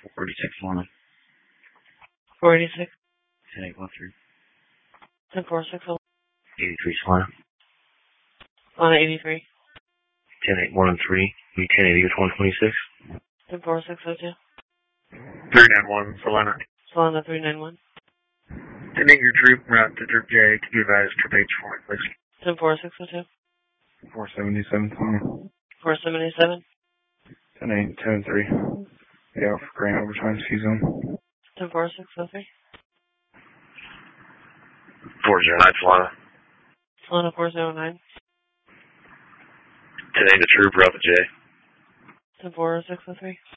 46 Lana. 486. 10813. 1046. 83 Solana. Solana 83. 10813. 1080 with 126. 104602. 391 Solana. Solana 391. Sending your troop route to Troop J to be advised Troop H for please. 104602. 477 Solana. 477. 10873. Yeah, for Grand Overtime Season. 104603. 409 Solana. Solana 409. 1080 to Troop route to J. 104603.